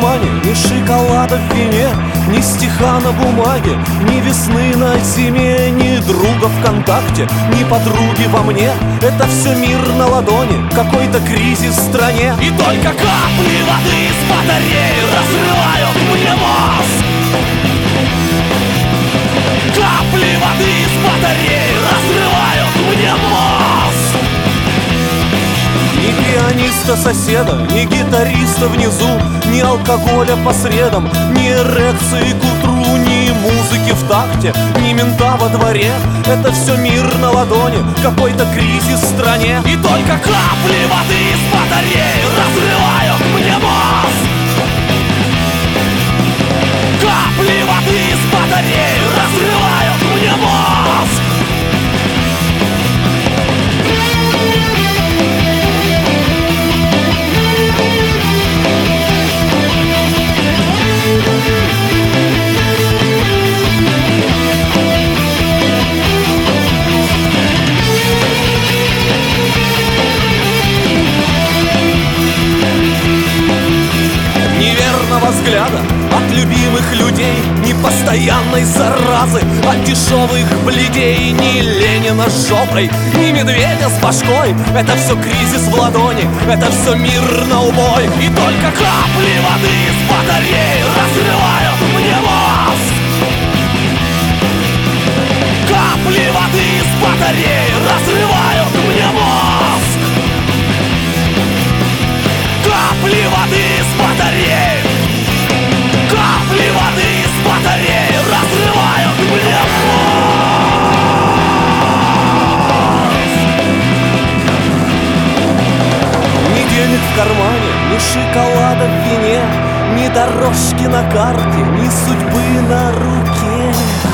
кармане, ни шоколада в вине, ни стиха на бумаге, ни весны на зиме, ни друга ВКонтакте, ни подруги во мне. Это все мир на ладони, какой-то кризис в стране. И только капли воды из батареи разрывают мне мозг. Капли воды из батареи разрывают мне мозг. Ни пианиста соседа, ни гитариста внизу, ни алкоголя по средам, ни эрекции к утру, ни музыки в такте, ни мента во дворе. Это все мир на ладони, какой-то кризис в стране. И только капли воды из батареи разрывают мне мозг. Капли воды из батареи разрывают мне мозг. Взгляда от любимых людей, ни постоянной заразы от дешевых бледей, ни Ленина с жопой, ни медведя с башкой. Это все кризис в ладони, это все мир на убой. И только капли воды из батареи разрывают мне мозг. Капли воды из батареи разрывают мне мозг. Капли воды из батареи. Капли воды из батареи разрывают мне мозг. Ни денег в кармане, ни шоколада в вине, ни дорожки на карте, ни судьбы на руке.